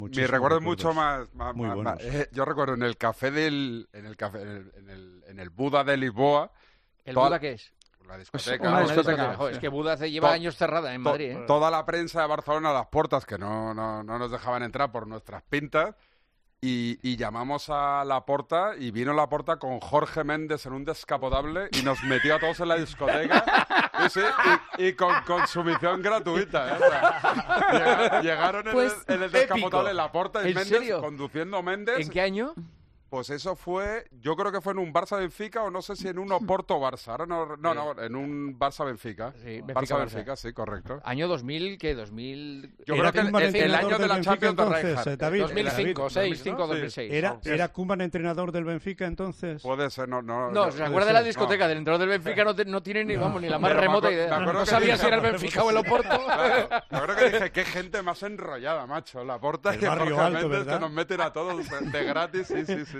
Mi recuerdo es mucho más, Muy buenos. yo recuerdo en el café en el Buda de Lisboa. ¿El toda Buda qué es? La discoteca. Una ¿no? discoteca. Joder, es que Buda lleva To- años cerrada en Madrid, ¿eh? Toda la prensa de Barcelona a las puertas, que no nos dejaban entrar por nuestras pintas, y llamamos a Laporta, y vino Laporta con Jorge Méndez en un descapotable y nos metió a todos en la discoteca. Y con sumisión gratuita. ¿Eh? O sea, llegaron Pues, en el descapotable Laporta y ¿En Méndez, serio? conduciendo Méndez. ¿En qué año? Pues eso fue, yo creo que fue en un Barça-Benfica, o no sé si en un Oporto-Barça. Ahora no, en un Barça-Benfica. Sí, Barça-Benfica, sí, correcto. ¿Año 2000? ¿Qué? ¿2000? Yo Era creo que Koeman el entrenador año de del la Benfica Champions de entonces, Rijkaard. David. 2005, 2005, ¿no? 2006. ¿Era Koeman entrenador del Benfica entonces? Puede ser, no. No, ¿se acuerda de la discoteca del entrenador del Benfica? No tiene ni, vamos, ni la más Pero remota me idea. acuerdo No que sabía dije- si era el Benfica o el Oporto. Claro, yo creo que dije, qué gente más enrollada, macho. Laporta El y barrio Jorge alto, Méndez, ¿verdad? que nos meten a todos de gratis. Sí.